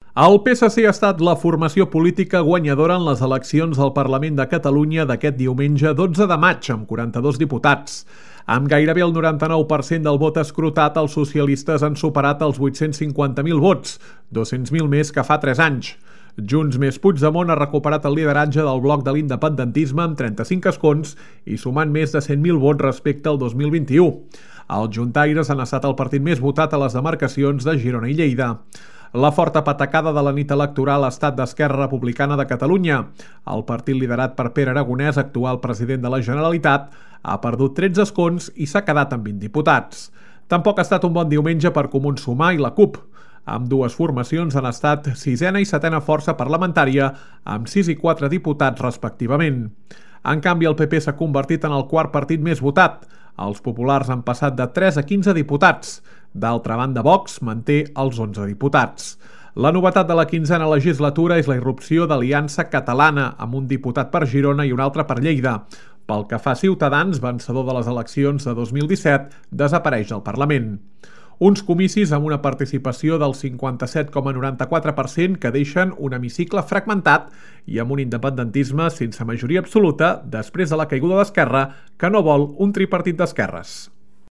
El PSC ha estat la formació política guanyadora en les eleccions al Parlament de Catalunya d'aquest diumenge 12 de maig, amb 42 diputats. Amb gairebé el 99% del vot escrutat, els socialistes han superat els 850.000 vots, 200.000 més que fa 3 anys. Junts més Puigdemont ha recuperat el lideratge del bloc de l'independentisme amb 35 escons i sumant més de 100.000 vots respecte al 2021. Els juntaires han estat el partit més votat a les demarcacions de Girona i Lleida. La forta patacada de la nit electoral ha estat d'Esquerra Republicana de Catalunya. El partit liderat per Pere Aragonès, actual president de la Generalitat, ha perdut 13 escons i s'ha quedat amb 20 diputats. Tampoc ha estat un bon diumenge per Comuns Sumar i la CUP. Ambdues formacions han estat sisena i setena força parlamentària, amb 6 i 4 diputats respectivament. En canvi, el PP s'ha convertit en el quart partit més votat. Els populars han passat de 3 a 15 diputats. D'altra banda, Vox manté els 11 diputats. La novetat de la 15a legislatura és la irrupció d'Aliança Catalana, amb un diputat per Girona i un altre per Lleida. Pel que fa a Ciutadans, vencedor de les eleccions de 2017, desapareix del Parlament. Uns comicis amb una participació del 57,94% que deixen un hemicicle fragmentat i amb un independentisme sense majoria absoluta després de la caiguda d'Esquerra, que no vol un tripartit d'esquerres.